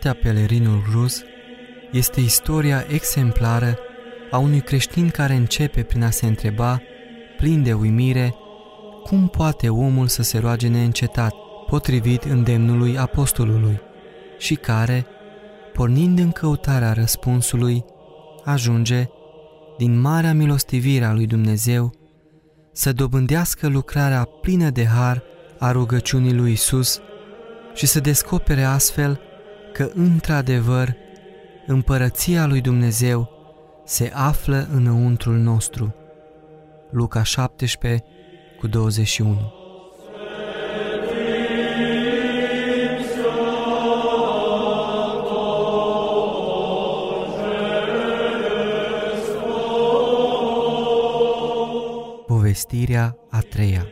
Cartea Pelerinul Rus este istoria exemplară a unui creștin care începe prin a se întreba, plin de uimire, cum poate omul să se roage neîncetat, potrivit îndemnului apostolului, și care, pornind în căutarea răspunsului, ajunge, din marea milostivire a lui Dumnezeu, să dobândească lucrarea plină de har a rugăciunii lui Isus și să descopere astfel că, într-adevăr, împărăția lui Dumnezeu se află înăuntrul nostru. Luca 17:21. Povestirea a treia.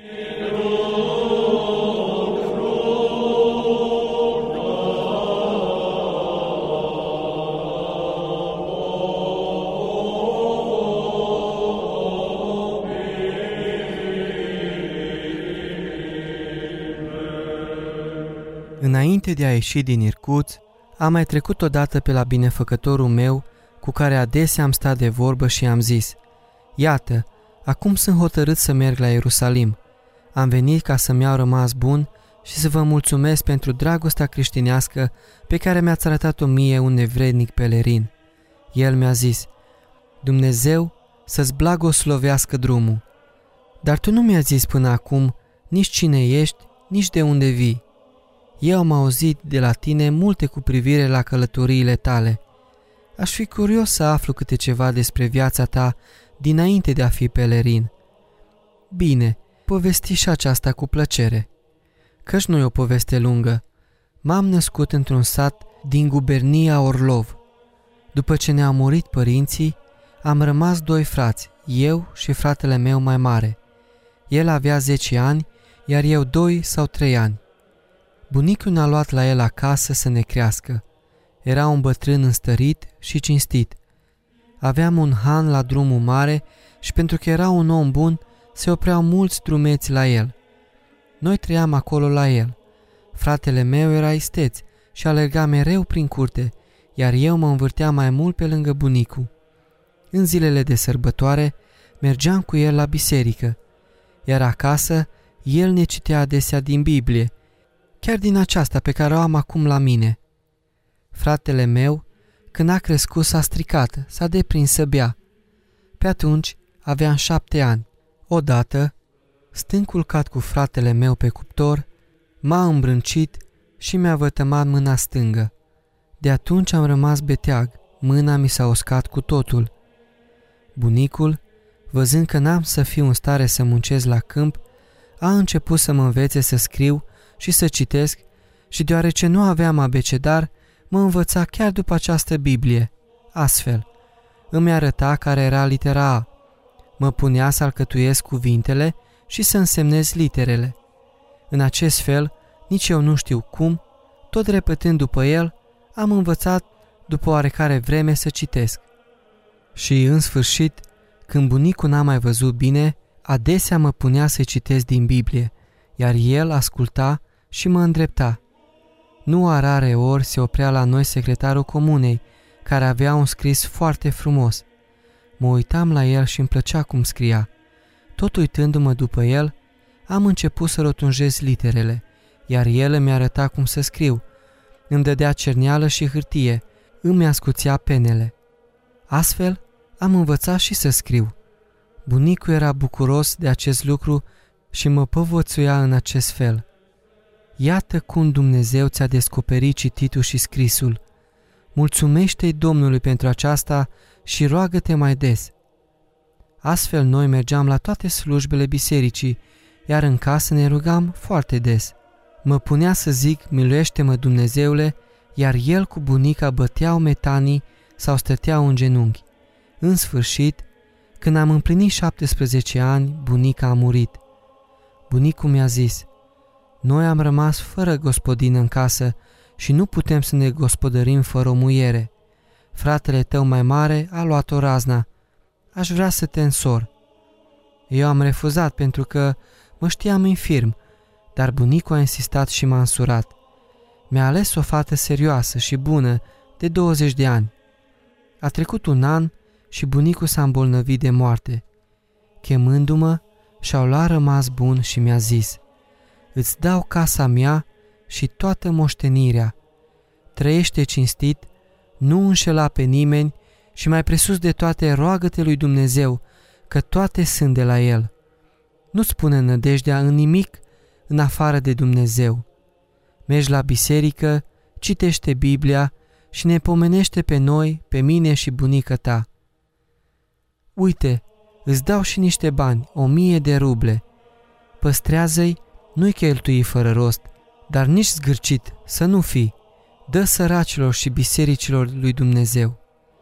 Înainte de a ieși din Irkutsk, am mai trecut odată pe la binefăcătorul meu, cu care adesea am stat de vorbă și am zis: iată, acum sunt hotărât să merg la Ierusalim. Am venit ca să-mi iau rămas bun și să vă mulțumesc pentru dragostea creștinească pe care mi-ați arătat-o mie, un nevrednic pelerin. El mi-a zis: Dumnezeu să-ți blagoslovească drumul. Dar tu nu mi-ai zis până acum nici cine ești, nici de unde vii. Eu am auzit de la tine multe cu privire la călătoriile tale. Aș fi curios să aflu câte ceva despre viața ta dinainte de a fi pelerin. Bine, povesti și aceasta cu plăcere. Căci nu e o poveste lungă. M-am născut într-un sat din gubernia Orlov. După ce ne-au murit părinții, am rămas 2 frați, eu și fratele meu mai mare. El avea 10 ani, iar eu 2 sau 3 ani. Bunicul ne-a luat la el acasă să ne crească. Era un bătrân înstărit și cinstit. Aveam un han la drumul mare și pentru că era un om bun, se opreau mulți drumeți la el. Noi trăiam acolo la el. Fratele meu era isteț și alerga mereu prin curte, iar eu mă învârteam mai mult pe lângă bunicul. În zilele de sărbătoare mergeam cu el la biserică, iar acasă el ne citea adesea din Biblie, chiar din aceasta pe care o am acum la mine. Fratele meu, când a crescut, s-a stricat, s-a deprins să bea. Pe atunci aveam 7 ani. Odată, stând culcat cu fratele meu pe cuptor, m-a îmbrâncit și mi-a vătămat mâna stângă. De atunci am rămas beteag, mâna mi s-a uscat cu totul. Bunicul, văzând că n-am să fiu în stare să muncesc la câmp, a început să mă învețe să scriu și să citesc și deoarece nu aveam abecedar, mă învăța chiar după această Biblie. Astfel, îmi arăta care era litera A. Mă punea să alcătuiesc cuvintele și să însemnez literele. În acest fel, nici eu nu știu cum, tot repetând după el, am învățat după oarecare vreme să citesc. Și, în sfârșit, când bunicul n-a mai văzut bine, adesea mă punea să citesc din Biblie, iar el asculta și mă îndrepta. Nu a rare ori se oprea la noi secretarul comunei, care avea un scris foarte frumos. Mă uitam la el și îmi plăcea cum scria. Tot uitându-mă după el, am început să rotunjez literele, iar el îmi arăta cum să scriu. Îmi dădea cerneală și hârtie, îmi ascuțea penele. Astfel, am învățat și să scriu. Bunicul era bucuros de acest lucru și mă povățuia în acest fel: iată cum Dumnezeu ți-a descoperit cititul și scrisul. Mulțumește-i Domnului pentru aceasta și roagă-te mai des. Astfel noi mergeam la toate slujbele bisericii, iar în casă ne rugam foarte des. Mă punea să zic: miluiește-mă, Dumnezeule, iar el cu bunica băteau metanii sau stăteau în genunchi. În sfârșit, când am împlinit 17 ani, bunica a murit. Bunicul mi-a zis: noi am rămas fără gospodină în casă și nu putem să ne gospodărim fără o muiere. Fratele tău mai mare a luat-o razna. Aș vrea să te însor. Eu am refuzat pentru că mă știam infirm, dar bunicul a insistat și m-a însurat. Mi-a ales o fată serioasă și bună de 20 de ani. A trecut un an și bunicul s-a îmbolnăvit de moarte. Chemându-mă, și-au luat rămas bun și mi-a zis: îți dau casa mea și toată moștenirea. Trăiește cinstit, nu înșela pe nimeni și mai presus de toate roagă-te lui Dumnezeu, că toate sunt de la El. Nu-ți pune nădejdea în nimic în afară de Dumnezeu. Mergi la biserică, citește Biblia și ne pomenește pe noi, pe mine și bunica ta. Uite, îți dau și niște bani, 1000 de ruble. Păstrează-i, nu-i cheltui fără rost, dar nici zgârcit să nu fii. Dă săracilor și bisericilor lui Dumnezeu.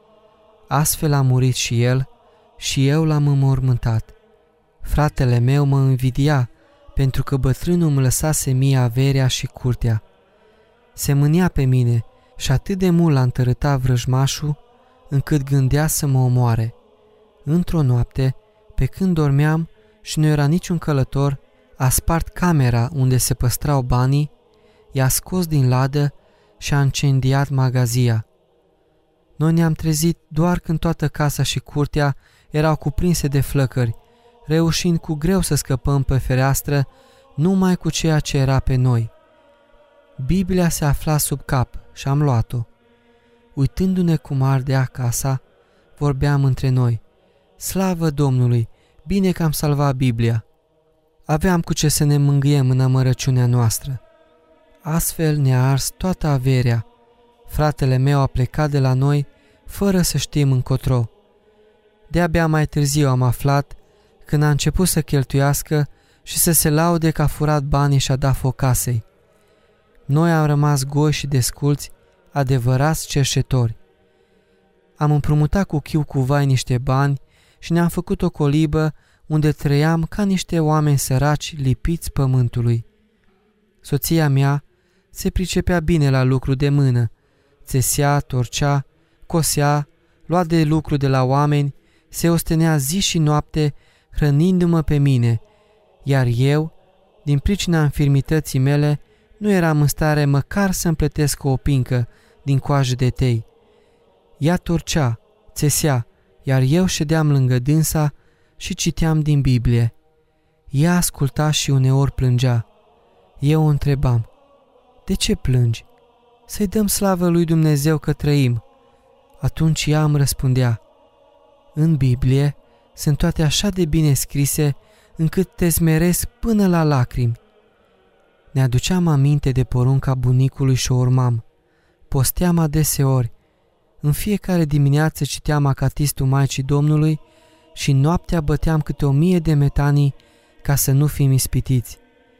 Astfel a murit și el și eu l-am înmormântat. Fratele meu mă invidia pentru că bătrânul îmi lăsase mie averea și curtea. Se mânia pe mine și atât de mult l-a întărâtat vrăjmașul încât gândea să mă omoare. Într-o noapte, pe când dormeam și nu era niciun călător, a spart camera unde se păstrau banii, i-a scos din ladă și a incendiat magazia. Noi ne-am trezit doar când toată casa și curtea erau cuprinse de flăcări, reușind cu greu să scăpăm pe fereastră numai cu ceea ce era pe noi. Biblia se afla sub cap și am luat-o. Uitându-ne cum ardea casa, vorbeam între noi: slavă Domnului, bine că am salvat Biblia. Aveam cu ce să ne mângâiem în amărăciunea noastră. Astfel ne-a ars toată averea. Fratele meu a plecat de la noi fără să știm încotro. De-abia mai târziu am aflat, când a început să cheltuiască și să se laude că a furat banii și a dat foc casei. Noi am rămas goi și desculți, adevărați cerșetori. Am împrumutat cu chiu cu vai niște bani și ne-am făcut o colibă unde trăiam ca niște oameni săraci lipiți pământului. Soția mea se pricepea bine la lucru de mână, țesea, torcea, cosea, lua de lucru de la oameni, se ostenea zi și noapte hrănindu-mă pe mine, iar eu, din pricina infirmității mele, nu eram în stare măcar să-mi plătesc o pincă din coajă de tei. Ea torcea, țesea, iar eu ședeam lângă dânsa și citeam din Biblie. Ea asculta și uneori plângea. Eu o întrebam: de ce plângi? Să-i dăm slavă lui Dumnezeu că trăim. Atunci ea îmi răspundea: în Biblie sunt toate așa de bine scrise încât te smeresc până la lacrimi. Ne aduceam aminte de porunca bunicului și o urmam. Posteam adeseori. În fiecare dimineață citeam acatistul Maicii Domnului și noaptea băteam câte 1000 de metanii ca să nu fim ispitiți.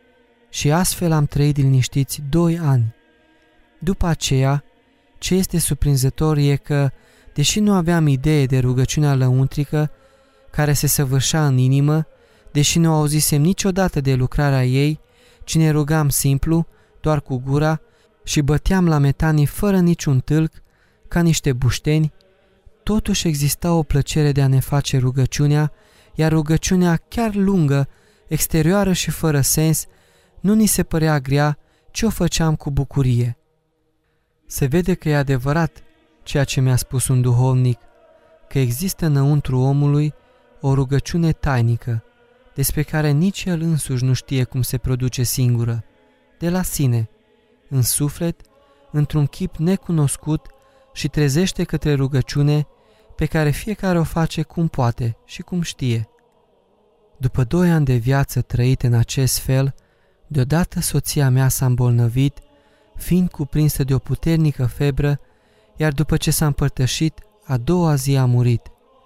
Și astfel am trăit liniștiți 2 ani. După aceea, ce este surprinzător e că, deși nu aveam idee de rugăciunea lăuntrică care se săvârșea în inimă, deși nu auzisem niciodată de lucrarea ei, ci ne rugam simplu, doar cu gura, și băteam la metanii fără niciun tâlc, ca niște bușteni, totuși exista o plăcere de a ne face rugăciunea, iar rugăciunea chiar lungă, exterioară și fără sens, nu ni se părea grea, ci o făceam cu bucurie. Se vede că e adevărat ceea ce mi-a spus un duhovnic, că există înăuntru omului o rugăciune tainică, despre care nici el însuși nu știe cum se produce singură, de la sine, în suflet, într-un chip necunoscut și trezește către rugăciune pe care fiecare o face cum poate și cum știe. După 2 ani de viață trăite în acest fel, deodată soția mea s-a îmbolnăvit, fiind cuprinsă de o puternică febră, iar după ce s-a împărtășit, a doua zi a murit.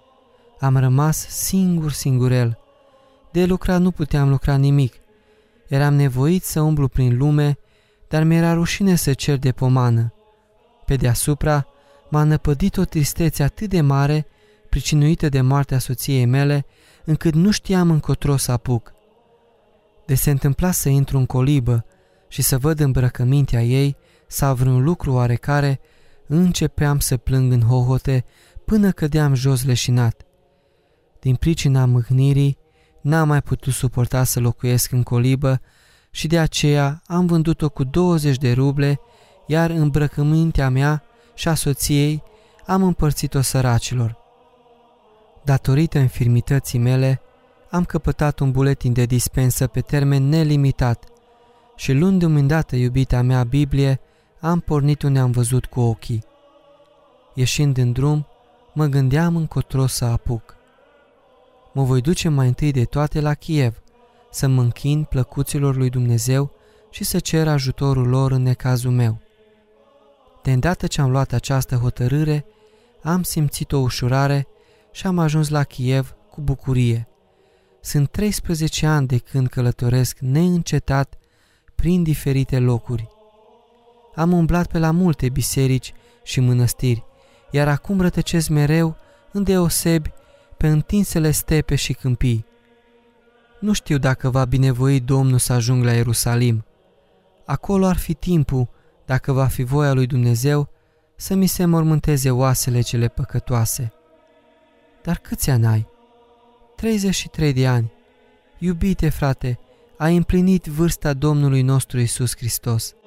Am rămas singurel. De lucrat nu puteam lucra nimic. Eram nevoit să umblu prin lume, dar mi-era rușine să cer de pomană. Pe deasupra m-a năpădit o tristețe atât de mare, pricinuită de moartea soției mele, încât nu știam încotro să apuc. De se întâmpla să intru în colibă și să văd îmbrăcămintea ei sau vreun lucru oarecare, începeam să plâng în hohote până cădeam jos leșinat. Din pricina mâhnirii, n-am mai putut suporta să locuiesc în colibă și de aceea am vândut-o cu 20 de ruble, iar îmbrăcămintea mea și a soției am împărțit-o săracilor. Datorită infirmității mele, am căpătat un buletin de dispensă pe termen nelimitat și luându-mi îndată iubita mea Biblie, am pornit unde am văzut cu ochii. Ieșind în drum, mă gândeam încotro să apuc. Mă voi duce mai întâi de toate la Kiev, să mă închin plăcuților lui Dumnezeu și să cer ajutorul lor în necazul meu. De îndată ce am luat această hotărâre, am simțit o ușurare și am ajuns la Kiev cu bucurie. Sunt 13 ani de când călătoresc neîncetat prin diferite locuri. Am umblat pe la multe biserici și mănăstiri, iar acum rătăcesc mereu, îndeosebi, pe întinsele stepe și câmpii. Nu știu dacă va binevoi Domnul să ajung la Ierusalim. Acolo ar fi timpul, dacă va fi voia lui Dumnezeu, să mi se mormânteze oasele cele păcătoase. Dar câți ani ai? 33 de ani. Iubite frate, ai împlinit vârsta Domnului nostru Iisus Hristos.